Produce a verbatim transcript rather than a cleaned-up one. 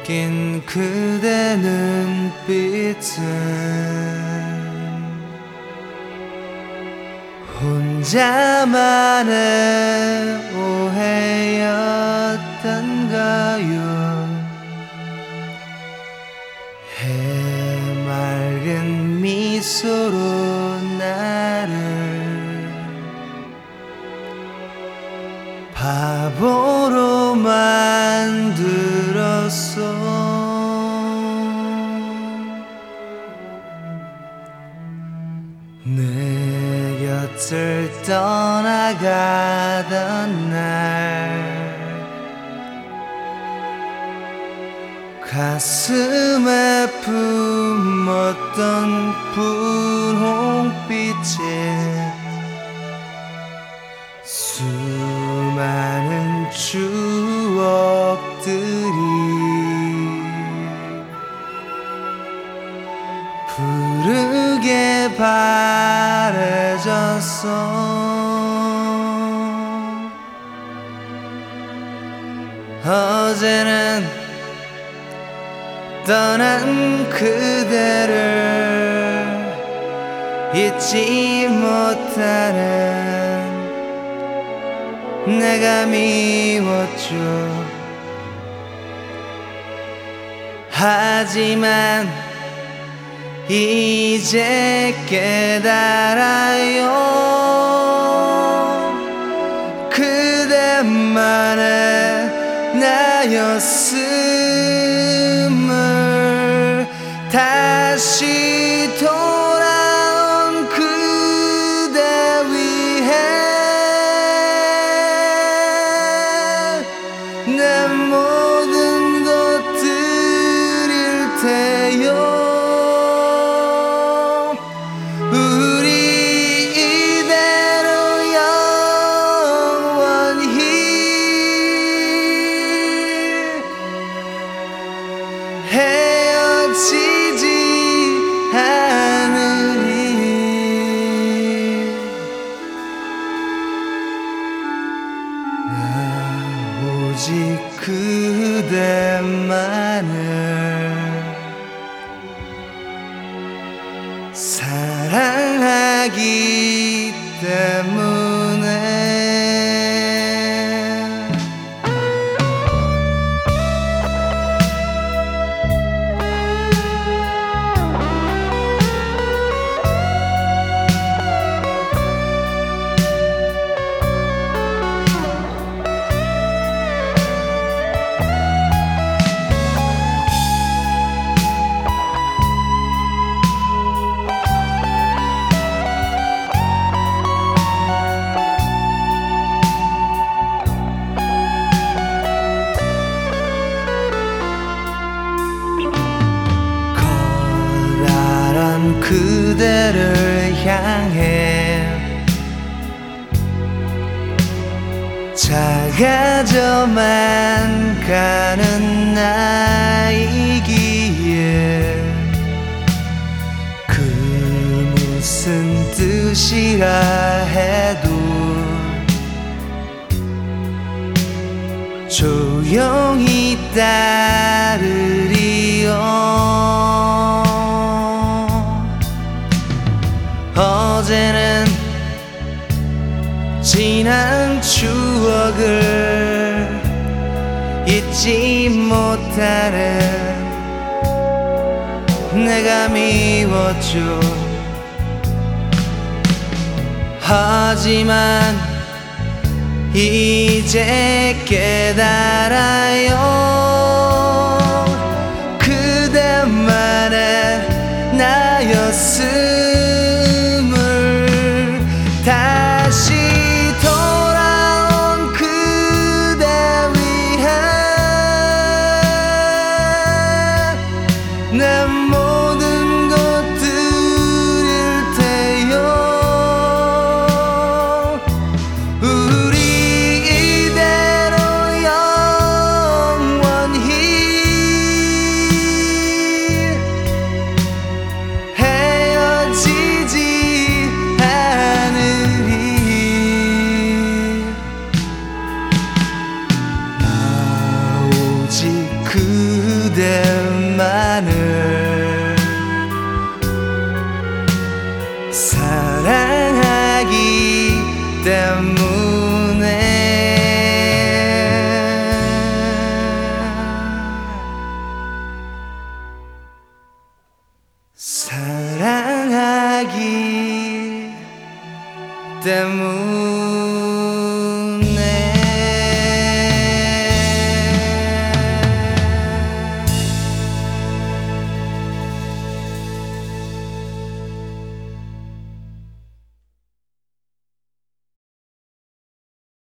낀 그대 눈빛은 혼자만의 오해였던가요. 해맑은 미소로 나를 바보로 만들었어. 내 곁을 떠나가던 날 가슴에 품었던 분홍빛에 수많은 추억들이 푸르게 바래졌어. 어제는 떠난 그대를 잊지 못하는 내가 미웠죠. 하지만 이제 깨달아요. 그대만의 나였음을. 다시 돌아온 그대 위해 내 모든 것 드릴 테요. 헤어지지 않으리. 나 오직 그대만을 사랑하기 때문에. 그대를 향해 작아져만 가는 나이기에 그 무슨 뜻이라 해도 조용히 따르리요. 어제는 지난 추억을 잊지 못하는 내가 미웠죠. 하지만 이제 깨달아요. 그대만의 나였음. 다시 돌아온 그대 위해 내 모든 것 드릴 테요. 우리 이대로 영원히 사랑하기 때문에